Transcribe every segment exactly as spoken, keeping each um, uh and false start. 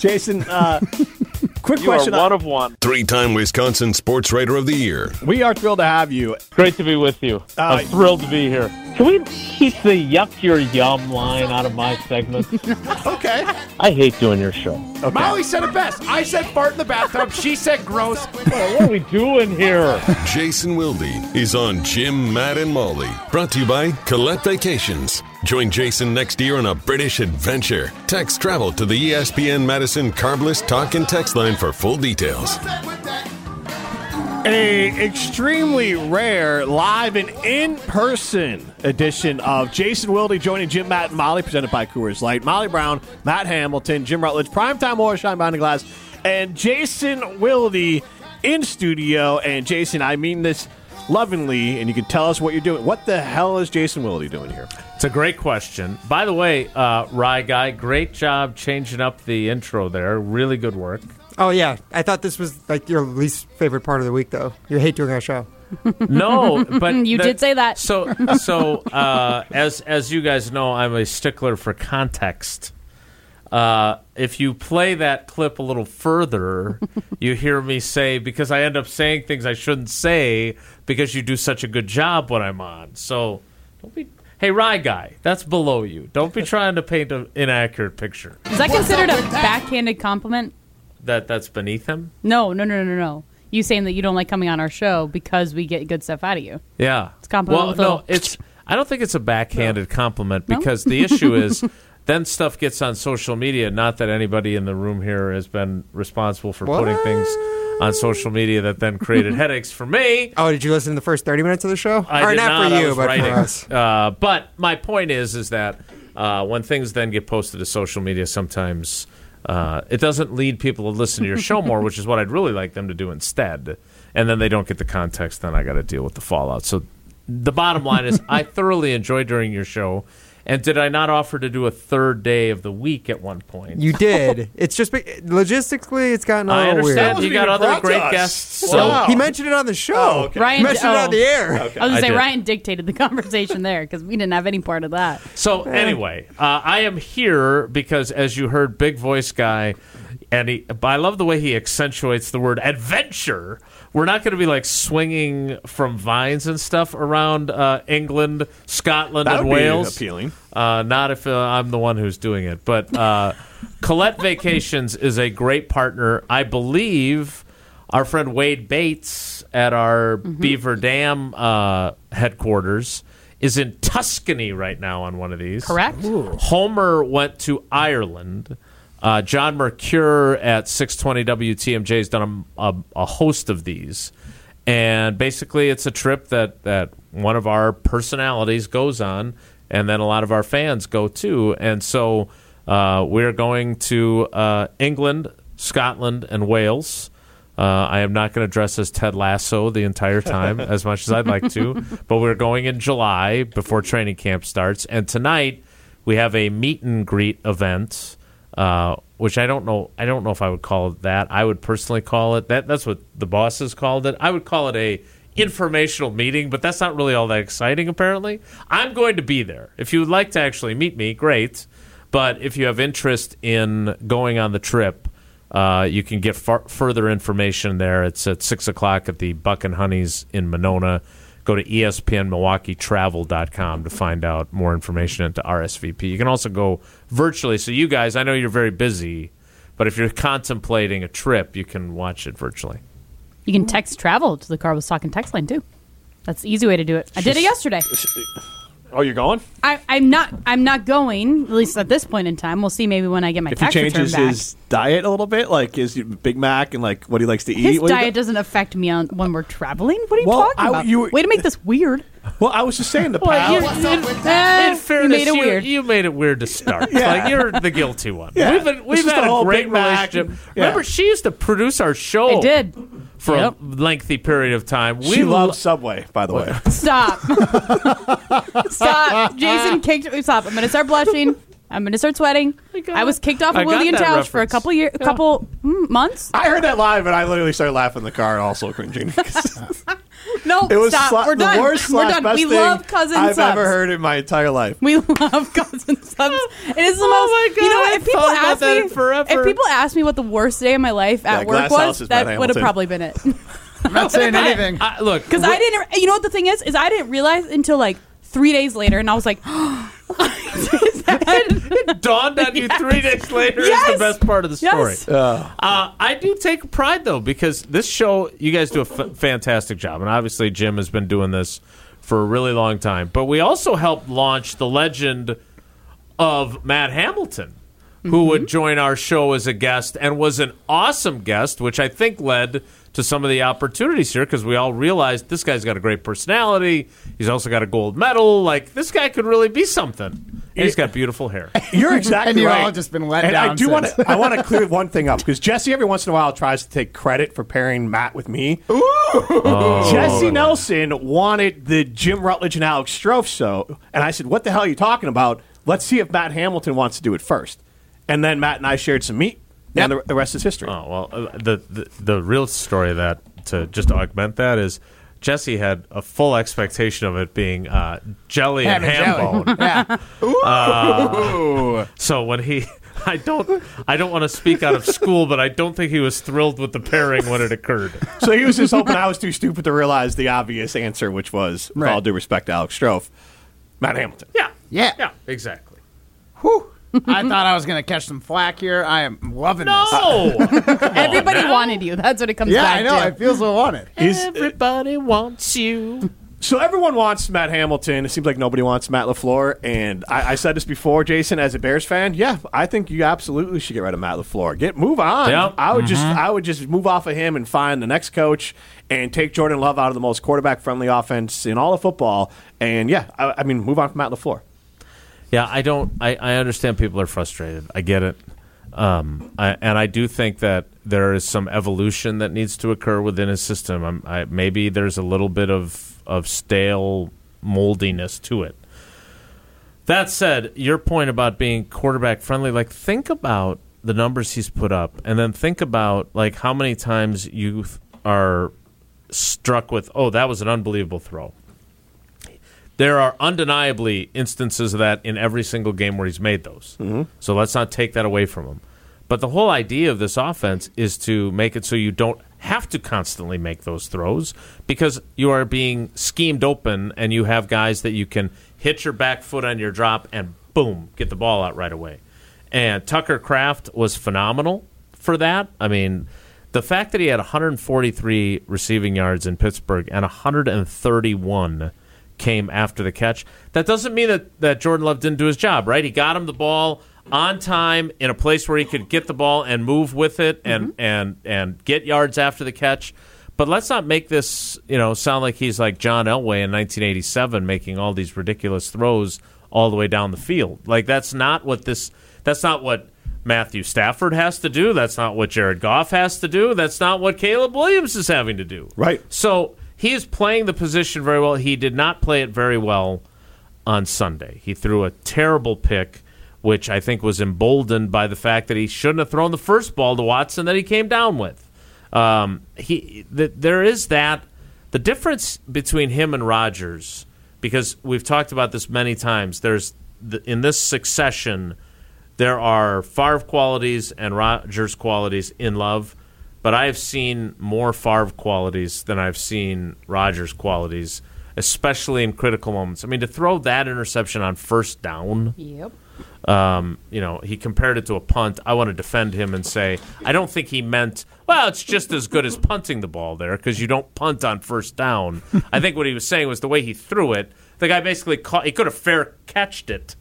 Jason, uh, quick you question. You are one of one. Three-time Wisconsin Sports Writer of the Year. We are thrilled to have you. Great to be with you. Uh, I'm thrilled to be here. Can we keep the yuck your yum line out of my segment? Okay. I hate doing your show. Okay. Molly said it best. I said fart in the bathtub. She said gross. Well, what are we doing here? Jason Wilde is on Jim, Matt, and Molly. Brought to you by Colette Vacations. Join Jason next year on a British adventure. Text travel to the E S P N Madison Carbless Talk and Text line for full details. A extremely rare live and in-person edition of Jason Wilde joining Jim, Matt, and Molly, presented by Coors Light. Molly Brown, Matt Hamilton, Jim Rutledge, Primetime War, Shine Behind the Glass, and Jason Wilde in studio. And Jason, I mean this lovingly, and you can tell us what you're doing. What the hell is Jason Wilde doing here? It's a great question. By the way, uh, Rye Guy, great job changing up the intro there. Really good work. Oh, yeah. I thought this was like your least favorite part of the week, though. You hate doing our show. No, but you the, did say that. So, so uh, as as you guys know, I'm a stickler for context. Uh, if you play that clip a little further, you hear me say, because I end up saying things I shouldn't say because you do such a good job when I'm on. So don't be... Hey, Rye Guy, that's below you. Don't be trying to paint an inaccurate picture. Is that considered a backhanded compliment? That That's beneath him? No, no, no, no, no. You saying that you don't like coming on our show because we get good stuff out of you. Yeah. It's a compliment. Well, with no, a... it's... I don't think it's a backhanded no. compliment No? because the issue is... Then stuff gets on social media. Not that anybody in the room here has been responsible for what? putting things on social media that then created headaches for me. Oh, did you listen to the first thirty minutes of the show? I or did not, not for I you, was but writing. for us. Uh, but my point is, is that uh, when things then get posted to social media, sometimes uh, it doesn't lead people to listen to your show more, which is what I'd really like them to do instead. And then they don't get the context. Then I got to deal with the fallout. So the bottom line is, I thoroughly enjoyed during your show. And did I not offer to do a third day of the week at one point? You did. It's just logistically, it's gotten a little I understand. weird. You got other great guests. So. Wow. He mentioned it on the show. Oh, okay. Ryan, he mentioned oh, it on the air. Okay. I was going I to say, did. Ryan dictated the conversation there because we didn't have any part of that. So anyway, uh, I am here because, as you heard, Big Voice Guy, and he, but I love the way he accentuates the word adventure. We're not going to be like swinging from vines and stuff around uh, England, Scotland, That and would be Wales. appealing. Uh, not if uh, I'm the one who's doing it. But uh, Colette Vacations is a great partner. I believe our friend Wade Bates at our mm-hmm. Beaver Dam uh, headquarters is in Tuscany right now on one of these. Correct. Ooh. Homer went to Ireland. Uh, John Mercure at six twenty W T M J has done a, a, a host of these. And basically it's a trip that, that one of our personalities goes on, and then a lot of our fans go too. And so uh, we're going to uh, England, Scotland, and Wales. Uh, I am not going to dress as Ted Lasso the entire time as much as I'd like to. But we're going in July before training camp starts. And tonight we have a meet and greet event. Uh, which I don't know. I don't know if I would call it that. I would personally call it that. That's what the bosses called it. I would call it a informational meeting, but that's not really all that exciting. Apparently, I'm going to be there. If you would like to actually meet me, great. But if you have interest in going on the trip, uh, you can get far- further information there. It's at six o'clock at the Buck and Honeys in Monona. Go to E S P N Milwaukee Travel dot com to find out more information and to R S V P. You can also go virtually. So you guys, I know you're very busy, but if you're contemplating a trip, you can watch it virtually. You can text travel to the Carlos Talk and text line, too. That's the easy way to do it. I did it yesterday. Oh, you're going? I, I'm not I'm not going, at least at this point in time. We'll see maybe when I get my If he tax return changes back. his diet a little bit, like his Big Mac and like what he likes to eat. His what do you diet go- doesn't affect me on when we're traveling. What are you Well, talking I- about? you- Way to make this weird. Well, I was just saying the Well, pal. you- in, Eh, in fairness, you made it you, weird. you made it weird to start. Yeah. Like you're the guilty one. Yeah. We've been, It's we've just had the a whole great Big Mac relationship. and- yeah. Remember, she used to produce our show. I did. for Yep. a lengthy period of time. We She lo- loves Subway, by the way. Stop. Stop. Jason kicked me. Stop. I'm going to start blushing. I'm going to start sweating. got I was it. kicked off I of got Willie and that Tausch for a reference. couple year, a Yeah. couple mm, months. I heard that live, and I literally started laughing in the car, also cringing. No, It was stop. sla- We're the done. worst We're slash done. best We thing love cousin I've subs. ever heard in my entire life. We love cousin subs. It is the most. Oh my God, you know, I if people thought about ask that me, forever. if people ask me what the worst day of my life Yeah, at work Glass House was, is Matt that would have Hamilton. probably been it. I'm not saying anything. I, look, Because I didn't. You know what the thing is? Is I didn't realize until like three days later, and I was like, it dawned on you Yes. three days later Yes. is the best part of the story. Yes. Uh, I do take pride, though, because this show, you guys do a f- fantastic job. And obviously, Jim has been doing this for a really long time. But we also helped launch the legend of Matt Hamilton, who would join our show as a guest and was an awesome guest, which I think led to some of the opportunities here because we all realized this guy's got a great personality. He's also got a gold medal. Like, this guy could really be something. And he's got beautiful hair. You're exactly And you've right. all just been let and down I do want since. to. I want to clear one thing up because Jesse every once in a while tries to take credit for pairing Matt with me. Oh. Jesse Nelson wanted the Jim Rutledge and Alex Strofe show, and I said, "What the hell are you talking about? Let's see if Matt Hamilton wants to do it first." And then Matt and I shared some meat, and the, the rest is history. Oh, well, uh, the, the the real story of that, to just augment that, is Jesse had a full expectation of it being uh, jelly and ham jelly. bone. Yeah. Ooh. So when he, I don't, I don't want to speak out of school, but I don't think he was thrilled with the pairing when it occurred. So he was just hoping I was too stupid to realize the obvious answer, which was, with Right. all due respect to Alex Strofe, Matt Hamilton. Yeah, Yeah. yeah, exactly. Whew. I thought I was going to catch some flack here. I am loving this. No, Everybody now. wanted you. That's what it comes Yeah, back I know. to. It feels so wanted. Is- everybody wants you. So everyone wants Matt Hamilton. It seems like nobody wants Matt LaFleur. And I, I said this before, Jason, as a Bears fan, yeah, I think you absolutely should get rid of Matt LaFleur. Get move on. Yep. I would just I would just move off of him and find the next coach and take Jordan Love out of the most quarterback friendly offense in all of football. And yeah, I, I mean, move on from Matt LaFleur. Yeah, I don't. I, I understand people are frustrated. I get it, um, I, and I do think that there is some evolution that needs to occur within his system. I'm, I, maybe there's a little bit of of stale moldiness to it. That said, your point about being quarterback friendly, like think about the numbers he's put up, and then think about like how many times you are struck with, oh, that was an unbelievable throw. There are undeniably instances of that in every single game where he's made those. Mm-hmm. So let's not take that away from him. But the whole idea of this offense is to make it so you don't have to constantly make those throws because you are being schemed open and you have guys that you can hit your back foot on your drop and boom, get the ball out right away. And Tucker Kraft was phenomenal for that. I mean, the fact that he had one hundred forty-three receiving yards in Pittsburgh and one hundred thirty-one came after the catch. That doesn't mean that, that Jordan Love didn't do his job, right? He got him the ball on time in a place where he could get the ball and move with it and mm-hmm. and and get yards after the catch. But let's not make this, you know, sound like he's like John Elway in nineteen eighty-seven making all these ridiculous throws all the way down the field. Like that's not what this that's not what Matthew Stafford has to do. That's not what Jared Goff has to do. That's not what Caleb Williams is having to do. Right. So he is playing the position very well. He did not play it very well on Sunday. He threw a terrible pick, which I think was emboldened by the fact that he shouldn't have thrown the first ball to Watson that he came down with. Um, he, th- there is that. The difference between him and Rodgers, because we've talked about this many times, there's the, in this succession, there are Favre qualities and Rodgers qualities in Love. But I have seen more Favre qualities than I've seen Rodgers qualities, especially in critical moments. I mean, to throw that interception on first down, Yep. um, you know, he compared it to a punt. I want to defend him and say, I don't think he meant, well, it's just as good as punting the ball there because you don't punt on first down. I think what he was saying was the way he threw it, the guy basically caught, he could have fair catched it.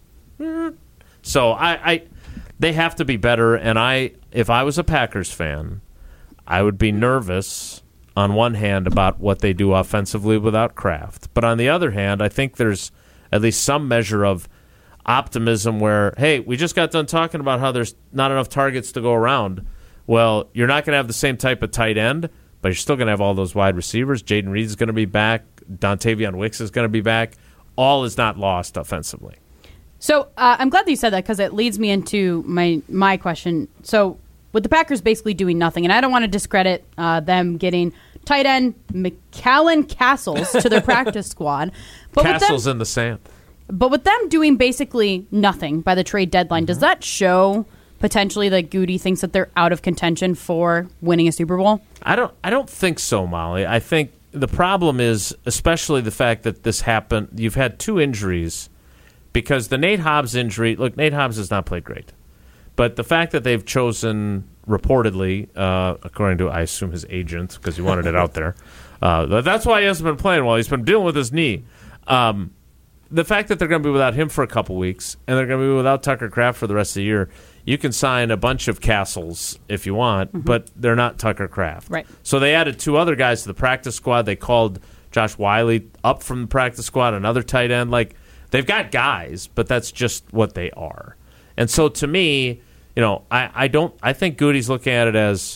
So I, I, they have to be better. And I, if I was a Packers fan, I would be nervous on one hand about what they do offensively without Kraft. But on the other hand, I think there's at least some measure of optimism where, hey, we just got done talking about how there's not enough targets to go around. Well, you're not going to have the same type of tight end, but you're still going to have all those wide receivers. Jaden Reed is going to be back. Dontavion Wicks is going to be back. All is not lost offensively. So uh, I'm glad that you said that because it leads me into my my question. So with the Packers basically doing nothing, and I don't want to discredit uh, them getting tight end McCallan Castles to their practice squad. But Castles with them, in the sand. But with them doing basically nothing by the trade deadline, mm-hmm. does that show potentially that Goody thinks that they're out of contention for winning a Super Bowl? I don't. I don't think so, Molly. I think the problem is especially the fact that this happened. You've had two injuries because the Nate Hobbs injury. Look, Nate Hobbs has not played great, but the fact that they've chosen reportedly, uh, according to I assume his agent because he wanted it out there, uh, that's why he hasn't been playing well. He's been dealing with his knee. Um, the fact that they're going to be without him for a couple weeks and they're going to be without Tucker Kraft for the rest of the year. You can sign a bunch of Castles if you want, mm-hmm. but they're not Tucker Kraft. Right. So they added two other guys to the practice squad. They called Josh Wiley up from the practice squad, another tight end. Like, they've got guys, but that's just what they are. And so to me, you know, I, I don't I think Goody's looking at it as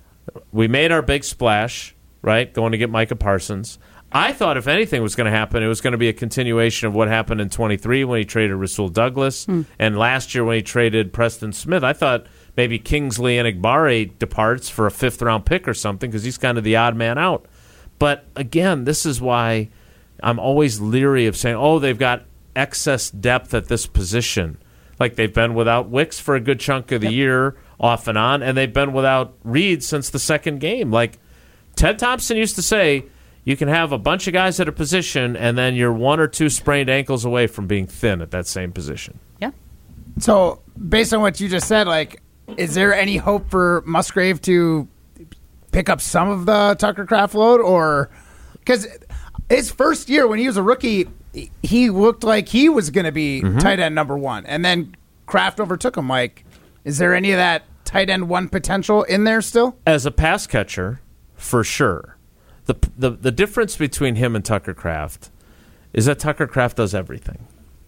we made our big splash, right, going to get Micah Parsons. I thought if anything was going to happen, it was going to be a continuation of what happened in twenty-three when he traded Rasul Douglas, hmm. and last year when he traded Preston Smith. I thought maybe Kingsley Enagbare departs for a fifth-round pick or something because he's kind of the odd man out. But, again, this is why I'm always leery of saying, oh, they've got excess depth at this position. Like they've been without Wicks for a good chunk of the yep. year off and on, and they've been without Reed since the second game. Like Ted Thompson used to say, you can have a bunch of guys at a position, and then you're one or two sprained ankles away from being thin at that same position. Yeah. So, based on what you just said, like, is there any hope for Musgrave to pick up some of the Tucker Kraft load? Or because his first year when he was a rookie, he looked like he was going to be mm-hmm. tight end number one, and then Kraft overtook him. Like, is there any of that tight end one potential in there still? As a pass catcher, for sure. The, the the difference between him and Tucker Kraft is that Tucker Kraft does everything.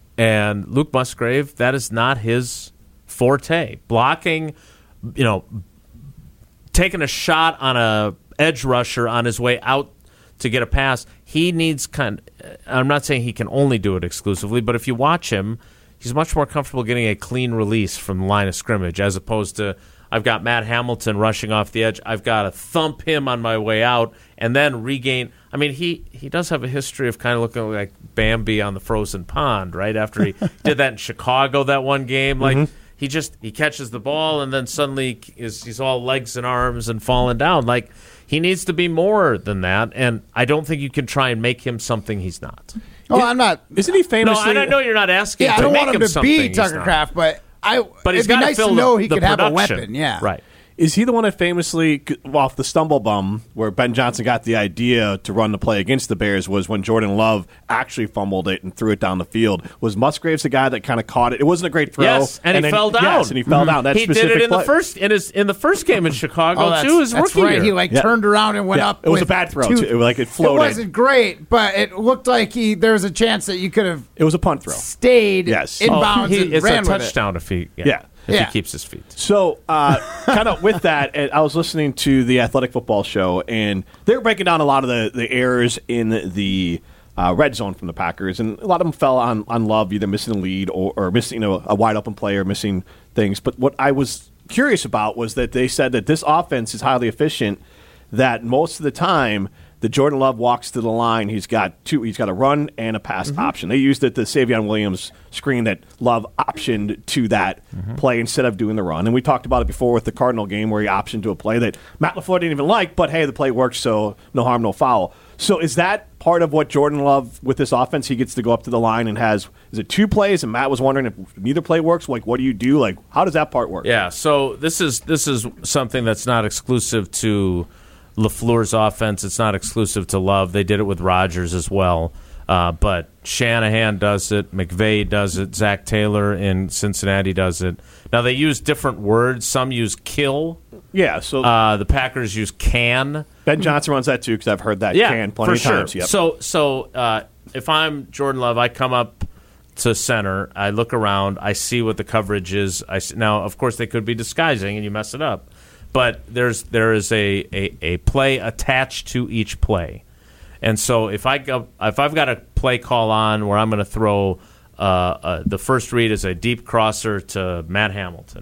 And Luke Musgrave, that is not his forte. Blocking, you know, taking a shot on a edge rusher on his way out to get a pass, he needs kind of, I'm not saying he can only do it exclusively, but if you watch him, he's much more comfortable getting a clean release from the line of scrimmage as opposed to I've got Matt Hamilton rushing off the edge. I've got to thump him on my way out and then regain. I mean, he, he does have a history of kind of looking like Bambi on the frozen pond, right? After he did that in Chicago that one game. Like, mm-hmm. he just he catches the ball and then suddenly is, he's all legs and arms and falling down. Like, he needs to be more than that, and I don't think you can try and make him something he's not. Oh, yeah. I'm not. Isn't he famously? No, I know you're not asking yeah, to I don't make want him, him to be Tucker not. Kraft, but I. But he's it'd be nice to know he could production. have a weapon. Yeah, right. Is he the one that famously, off the stumble bum, where Ben Johnson got the idea to run the play against the Bears, was when Jordan Love actually fumbled it and threw it down the field? Was Musgraves the guy that kind of caught it? It wasn't a great throw. Yes, and, and he then, fell down. Yes, and he fell down. That he did it in play. the first in his in the first game in Chicago oh, too. His that's rookie right. year. He like yeah. turned around and went yeah. up. It was with a bad throw two, too. It, like it floated. It wasn't great, but it looked like he. There was a chance that you could have. It was a punt throw. Stayed yes. inbounds oh, he, and it's ran a touchdown with if he. Yeah. yeah. If yeah. he keeps his feet. So, uh, kind of with that, I was listening to the Athletic Football Show, and they were breaking down a lot of the, the errors in the uh, red zone from the Packers, and a lot of them fell on, on Love, either missing a lead or, or missing you know, a wide open play or missing things. But what I was curious about was that they said that this offense is highly efficient, that most of the time the Jordan Love walks to the line, he's got two. He's got a run and a pass mm-hmm. option. They used it the Savion Williams screen that Love optioned to that mm-hmm. play instead of doing the run. And we talked about it before with the Cardinal game where he optioned to a play that Matt LaFleur didn't even like, but hey, the play works, so no harm, no foul. So is that part of what Jordan Love with this offense? He gets to go up to the line and has is it two plays? And Matt was wondering if neither play works. Like, what do you do? Like, how does that part work? Yeah. So this is this is something that's not exclusive to LaFleur's offense. It's not exclusive to Love. They did it with Rodgers as well. Uh, but Shanahan does it. McVay does it. Zach Taylor in Cincinnati does it. Now, they use different words. Some use kill. Yeah. So uh, the Packers use can. Ben Johnson runs that too because I've heard that yeah, can plenty for of sure. times. Yep. So, so uh, if I'm Jordan Love, I come up to center. I look around. I see what the coverage is. I see, now, of course, they could be disguising and you mess it up. But there's there is a, a, a play attached to each play, and so if I go, if I've got a play call on where I'm going to throw uh, uh, the first read is a deep crosser to Matt Hamilton,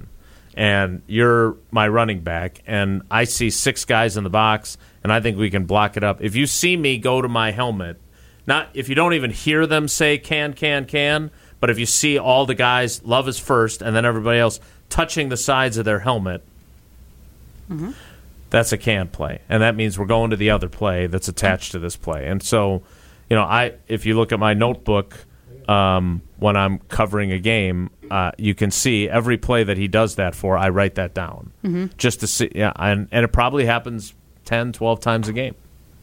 and you're my running back, and I see six guys in the box, and I think we can block it up. If you see me go to my helmet, not if you don't even hear them say can, can, can, but if you see all the guys, Love is first, and then everybody else touching the sides of their helmet, mm-hmm. that's a can play. And that means we're going to the other play that's attached to this play. And so, you know, I if you look at my notebook um, when I'm covering a game, uh, you can see every play that he does that for, I write that down. Mm-hmm. Just to see, yeah, and, and it probably happens ten, twelve times a game.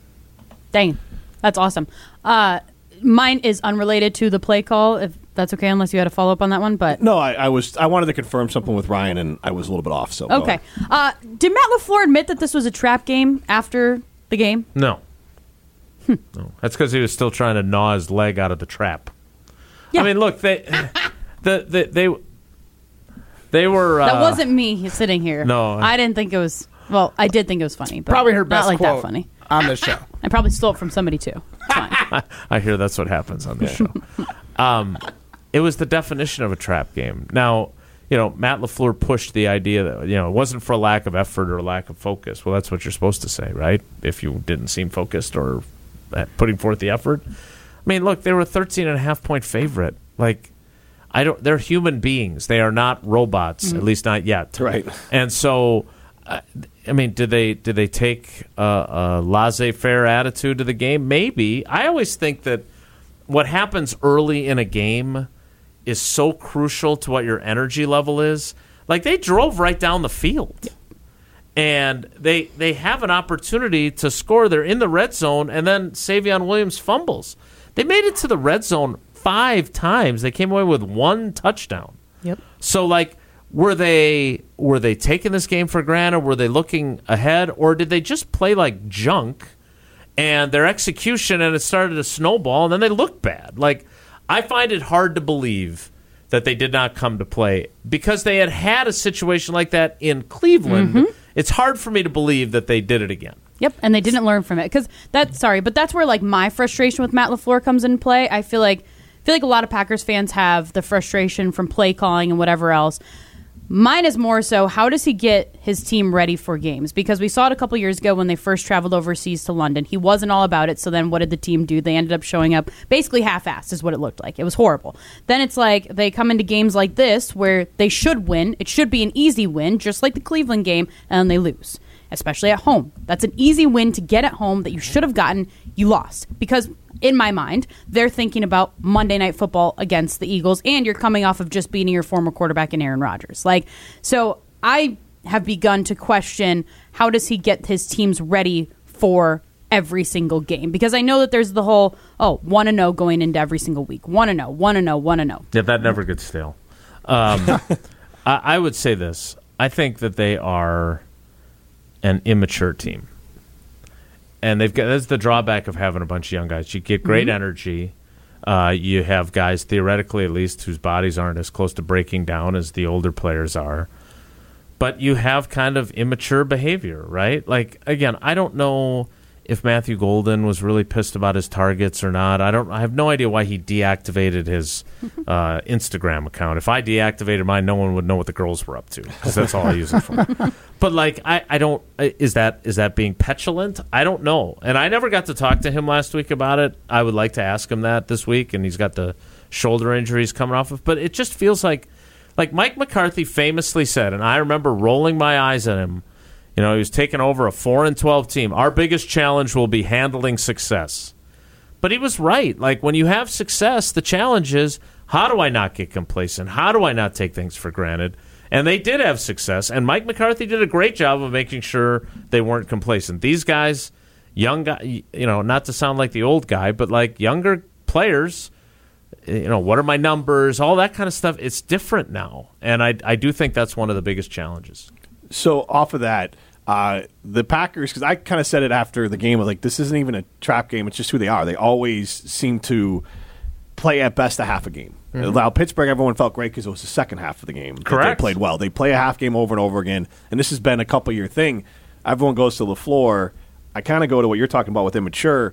Dang, that's awesome. Uh, mine is unrelated to the play call, if that's okay, unless you had a follow-up on that one. But No, I, I was I wanted to confirm something with Ryan, and I was a little bit off. So okay. Uh, did Matt LaFleur admit that this was a trap game after the game? No. Hmm. No. That's because he was still trying to gnaw his leg out of the trap. Yeah. I mean, look, they, the, the, they, they were. Uh, that wasn't me sitting here. No, I didn't think it was. Well, I did think it was funny, but Probably her best not like quote that funny. on the show. I probably stole it from somebody too. It's fine. I, I hear that's what happens on this show. Um, it was the definition of a trap game. Now, you know, Matt LaFleur pushed the idea that, you know, it wasn't for a lack of effort or lack of focus. Well, that's what you're supposed to say, right? If you didn't seem focused or putting forth the effort. I mean, look, they were a thirteen and a half point favorite. Like, I don't. They're human beings. They are not robots, mm-hmm. at least not yet. Right. And so, uh, I mean, did they did they take a, a laissez-faire attitude to the game? Maybe. I always think that what happens early in a game is so crucial to what your energy level is. Like, they drove right down the field. Yeah. And they they have an opportunity to score. They're in the red zone, and then Savion Williams fumbles. They made it to the red zone five times. They came away with one touchdown. Yep. So, like, were they were they taking this game for granted? Were they looking ahead? Or did they just play like junk and their execution, and it started to snowball, and then they looked bad? Like, I find it hard to believe that they did not come to play because they had had a situation like that in Cleveland. Mm-hmm. It's hard for me to believe that they did it again. Yep, and they didn't learn from it because that. Sorry, but that's where like my frustration with Matt LaFleur comes into play. I feel like I feel like a lot of Packers fans have the frustration from play calling and whatever else. Mine is more so, how does he get his team ready for games? Because we saw it a couple years ago when they first traveled overseas to London. He wasn't all about it, so then what did the team do? They ended up showing up basically half-assed is what it looked like. It was horrible. Then it's like they come into games like this where they should win. It should be an easy win, just like the Cleveland game, and they lose, especially at home. That's an easy win to get at home that you should have gotten. You lost because in my mind, they're thinking about Monday Night Football against the Eagles, and you're coming off of just beating your former quarterback in Aaron Rodgers. Like, so I have begun to question, how does he get his teams ready for every single game? Because I know that there's the whole, oh, one and oh going into every single week. one and oh, one and oh, one and oh. Yeah, that never gets stale. Um, I, I would say this. I think that they are an immature team. And they've got that's the drawback of having a bunch of young guys. You get great mm-hmm. energy. Uh, you have guys, theoretically at least, whose bodies aren't as close to breaking down as the older players are. But you have kind of immature behavior, right? Like, again, I don't know if Matthew Golden was really pissed about his targets or not. I don't. I have no idea why he deactivated his uh, Instagram account. If I deactivated mine, no one would know what the girls were up to because that's all I use it for. But like, I, I don't. Is that is that being petulant? I don't know. And I never got to talk to him last week about it. I would like to ask him that this week. And he's got the shoulder injuries coming off of. But it just feels like, like Mike McCarthy famously said, and I remember rolling my eyes at him. You know, he was taking over a four and twelve team. Our biggest challenge will be handling success. But he was right. Like, when you have success, the challenge is, how do I not get complacent? How do I not take things for granted? And they did have success. And Mike McCarthy did a great job of making sure they weren't complacent. These guys, young guy, you know, not to sound like the old guy, but like younger players, you know, what are my numbers? All that kind of stuff. It's different now. And I, I do think that's one of the biggest challenges. So off of that, uh, the Packers, because I kind of said it after the game, like, this isn't even a trap game. It's just who they are. They always seem to play at best a half a game. Mm-hmm. Now, Pittsburgh, everyone felt great because it was the second half of the game. Correct. They played well. They play a half game over and over again, and this has been a couple-year thing. Everyone goes to LaFleur. I kind of go to what you're talking about with immature.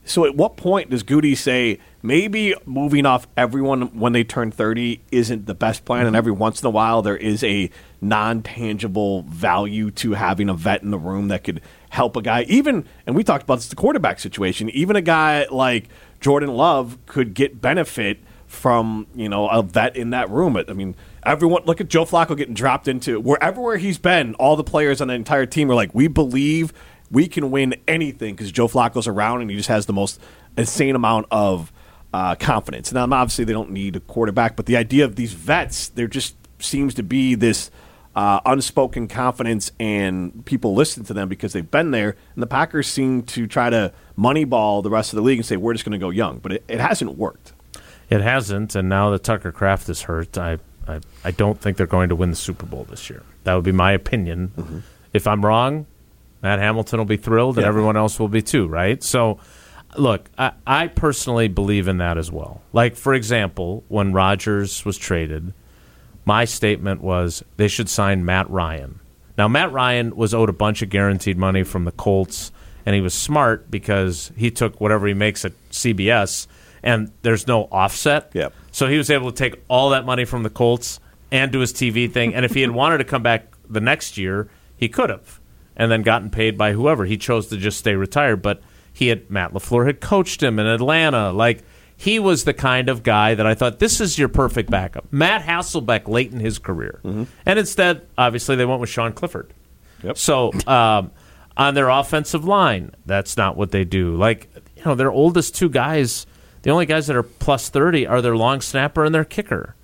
So at what point does Goody say maybe moving off everyone when they turn thirty isn't the best plan, and every once in a while there is a non-tangible value to having a vet in the room that could help a guy, even, and we talked about this, the quarterback situation, even a guy like Jordan Love could get benefit from, you know, a vet in that room. I mean, everyone, look at Joe Flacco getting dropped into, wherever where he's been, all the players on the entire team are like, we believe we can win anything because Joe Flacco's around and he just has the most insane amount of uh, confidence. Now, obviously, they don't need a quarterback, but the idea of these vets, there just seems to be this uh, unspoken confidence, and people listen to them because they've been there. And the Packers seem to try to moneyball the rest of the league and say, we're just going to go young. But it, it hasn't worked. It hasn't, and now that Tucker Kraft is hurt, I, I, I don't think they're going to win the Super Bowl this year. That would be my opinion. Mm-hmm. If I'm wrong, Matt Hamilton will be thrilled, and yeah. everyone else will be too, right? So, look, I, I personally believe in that as well. Like, for example, when Rodgers was traded, my statement was they should sign Matt Ryan. Now, Matt Ryan was owed a bunch of guaranteed money from the Colts, and he was smart because he took whatever he makes at C B S, and there's no offset. Yep. So he was able to take all that money from the Colts and do his T V thing, and if he had wanted to come back the next year, he could have, and then gotten paid by whoever. He chose to just stay retired, but he had Matt LaFleur had coached him in Atlanta. Like, he was the kind of guy that I thought, this is your perfect backup. Matt Hasselbeck late in his career. Mm-hmm. And instead, obviously, they went with Sean Clifford. Yep. So um, on their offensive line, that's not what they do. Like, you know, their oldest two guys, the only guys that are plus thirty are their long snapper and their kicker.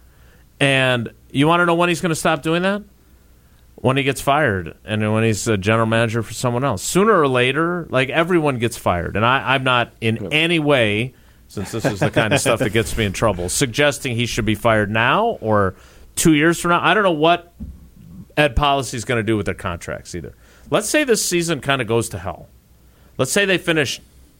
And you want to know when he's going to stop doing that? When he gets fired and when he's a general manager for someone else. Sooner or later, like, everyone gets fired. And I, I'm not in yep. any way, since this is the kind of stuff that gets me in trouble, suggesting he should be fired now or two years from now. I don't know what Ed Policy is going to do with their contracts either. Let's say this season kind of goes to hell. Let's say they finish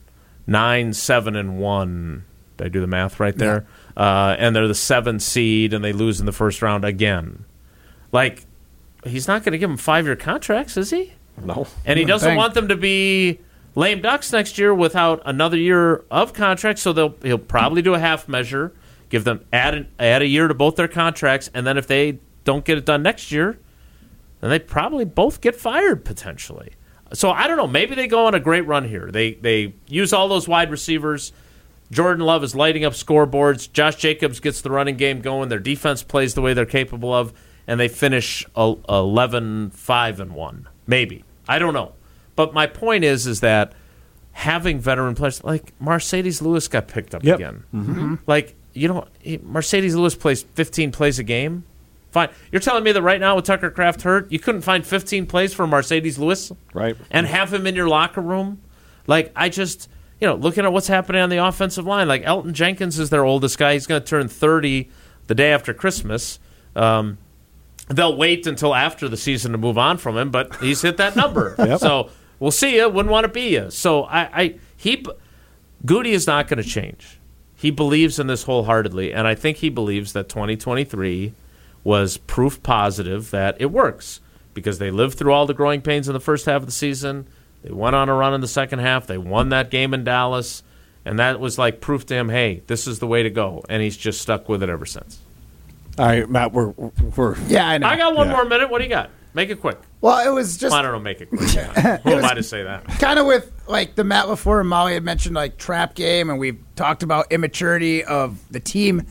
nine, seven, and one. Did I do the math right there? Yeah. Uh, and they're the seventh seed, and they lose in the first round again. Like, he's not going to give them five-year contracts, is he? No. And he doesn't want them to be lame ducks next year without another year of contracts, so they'll he'll probably do a half measure, give them add an, add a year to both their contracts, and then if they don't get it done next year, then they probably both get fired potentially. So I don't know. Maybe they go on a great run here. They they use all those wide receivers. Jordan Love is lighting up scoreboards. Josh Jacobs gets the running game going. Their defense plays the way they're capable of, and they finish eleven five and one. Maybe. I don't know. But my point is is that having veteran players, like Mercedes Lewis got picked up yep. again. Mm-hmm. Like, you know, Mercedes Lewis plays fifteen plays a game. Fine. You're telling me that right now with Tucker Kraft hurt, you couldn't find fifteen plays for Mercedes Lewis? Right. And have him in your locker room? Like, I just, you know, looking at what's happening on the offensive line, like Elton Jenkins is their oldest guy. He's going to turn thirty the day after Christmas. Um, they'll wait until after the season to move on from him, but he's hit that number. Yep. So we'll see you. Wouldn't want to be you. So I, I he, Goody is not going to change. He believes in this wholeheartedly, and I think he believes that twenty twenty-three was proof positive that it works because they lived through all the growing pains in the first half of the season. They went on a run in the second half. They won that game in Dallas, and that was like proof to him, hey, this is the way to go, and he's just stuck with it ever since. All right, Matt, we're we're yeah, I know. I got one yeah. more minute. What do you got? Make it quick. Well, it was just. Well, I don't know. Make it quick. Yeah. Who am I to say that? Kind of with like the Matt LaFleur and Molly had mentioned, like trap game, and we've talked about immaturity of the team.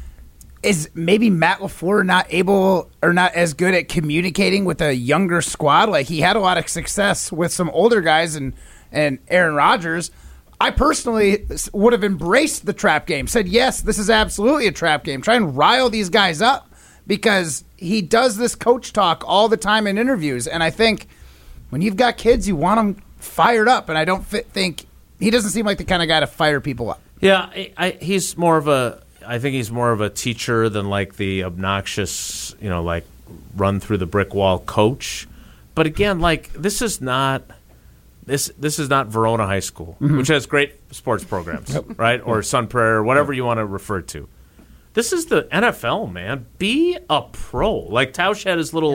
Is maybe Matt LaFleur not able or not as good at communicating with a younger squad? Like, he had a lot of success with some older guys and, and Aaron Rodgers. I personally would have embraced the trap game, said, yes, this is absolutely a trap game. Try and rile these guys up because he does this coach talk all the time in interviews. And I think when you've got kids, you want them fired up. And I don't fit, think he doesn't seem like the kind of guy to fire people up. Yeah, I, I, he's more of a I think he's more of a teacher than like the obnoxious, you know, like run through the brick wall coach. But again, like this is not this this is not Verona High School, mm-hmm. which has great sports programs, yep. right? Or Sun Prairie, whatever yep. you want to refer to. This is the N F L, man. Be a pro. Like Tausch had his little, yep.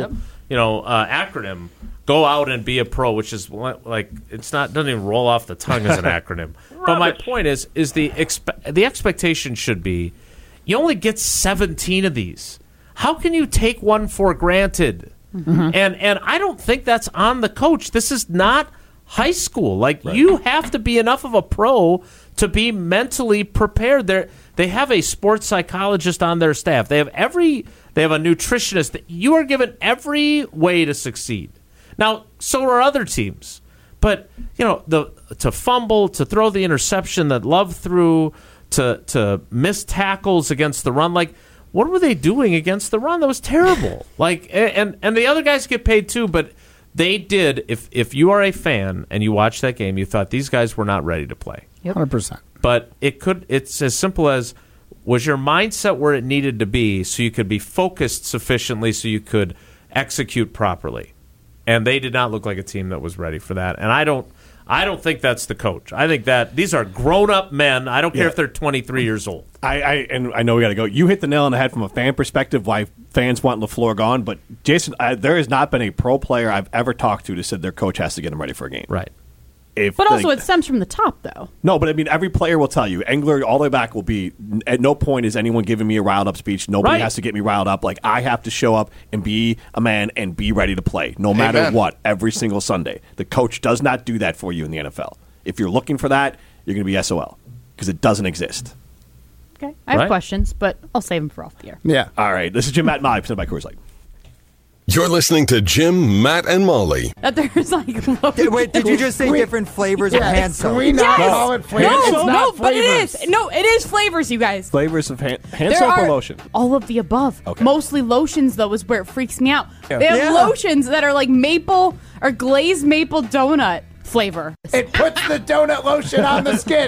you know, uh, acronym, go out and be a pro, which is like it's not doesn't even roll off the tongue as an acronym. But my point is, is the expe- the expectation should be, you only get seventeen of these. How can you take one for granted? Mm-hmm. And and I don't think that's on the coach. This is not high school. Like right. you have to be enough of a pro to be mentally prepared. They they have a sports psychologist on their staff. They have every they have a nutritionist. You are given every way to succeed. Now, so are other teams. But, you know, the to fumble, to throw the interception that Love threw, to to miss tackles against the run, like, what were they doing against the run? That was terrible. Like, and and the other guys get paid too, but they did. If if you are a fan and you watch that game, you thought these guys were not ready to play. Yep. one hundred percent. But it could. It's as simple as, was your mindset where it needed to be so you could be focused sufficiently so you could execute properly? And they did not look like a team that was ready for that. And I don't I don't think that's the coach. I think that these are grown-up men. I don't care yeah. if they're twenty-three years old. I, I and I know we got to go. You hit the nail on the head from a fan perspective why fans want LaFleur gone. But, Jason, I, there has not been a pro player I've ever talked to that said their coach has to get them ready for a game. Right. If but also they, it stems from the top, though. No, but I mean, every player will tell you. Engler, all the way back, will be, at no point is anyone giving me a riled-up speech. Nobody right. has to get me riled up. Like, I have to show up and be a man and be ready to play, no Amen. matter what, every single Sunday. The coach does not do that for you in the N F L. If you're looking for that, you're going to be S O L, because it doesn't exist. Okay, I have right. questions, but I'll save them for off the air. Yeah. All right, this is Jim, Matt, and Molly, presented by Coors Light. You're listening to Jim, Matt, and Molly. That there's like Did, wait, did you just say we, different flavors yeah, of hand soap? Can we not yes! call it flavors? No, it's no, not but it flavors. is. No, it is flavors, you guys. Flavors of hand, hand There soap are or lotion? all of the above. Okay. Mostly lotions, though, is where it freaks me out. They have Yeah. lotions that are like maple or glazed maple donut flavor. It puts the donut lotion on the skin.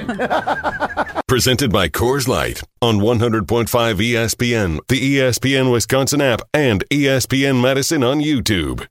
Presented by Coors Light on one hundred point five E S P N, the E S P N Wisconsin app, and E S P N Madison on YouTube.